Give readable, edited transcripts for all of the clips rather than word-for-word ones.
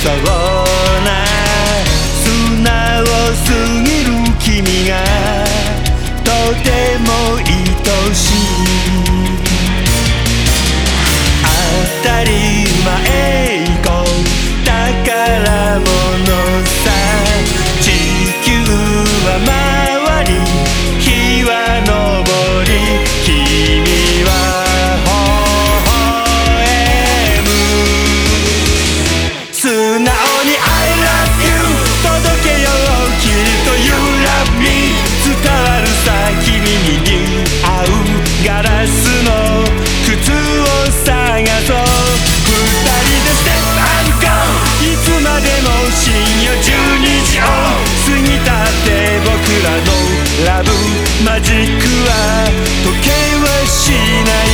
そうな素直すぎる君がとても愛しい。当たり前こう宝物さ。地球は回り日は昇り君は素直に I love you 届けようきっと You love me 伝わるさ君に似合うガラスの靴を探そう。二人でステップアンドゴーいつまでも深夜12時を過ぎたって僕らのラブマジックは時計はしない。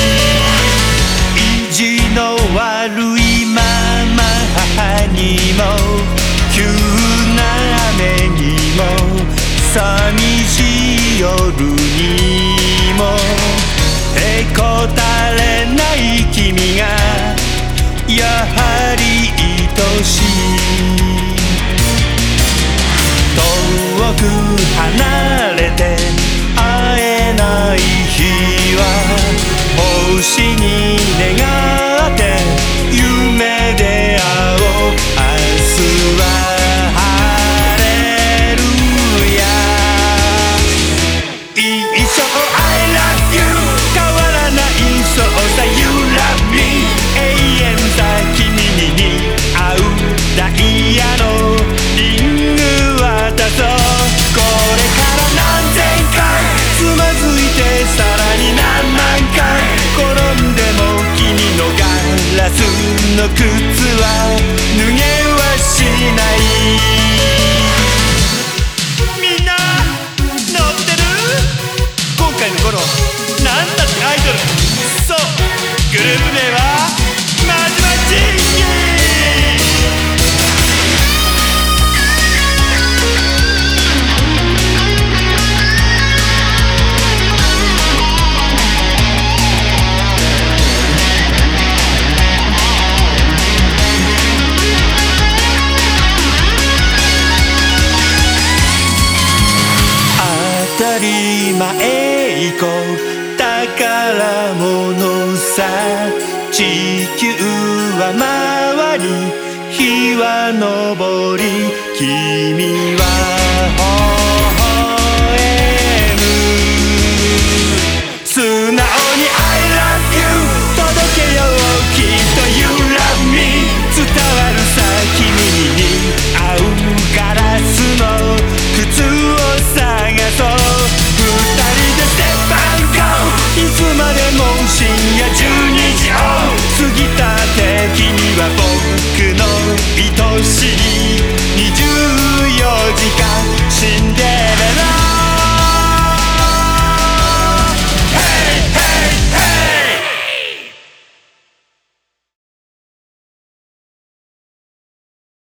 意地の悪いまま母にも急な雨にも寂しい夜にもへこたれない君がやはり愛しい。遠く離れて会えない日は星に願って夢で会おう。明日は晴れるや一生 I love you 変わらないそうさ You love me 永遠さ君に似合うダイヤのリング渡そう。これから何千回つまずいてさらに何万回転んでも君のガラスの靴は脱げはしない。みんな乗ってる？今回の頃なんたってアイドル。そうグループ名はマジマジ当たり前こう宝物さ。地球は回り日は昇り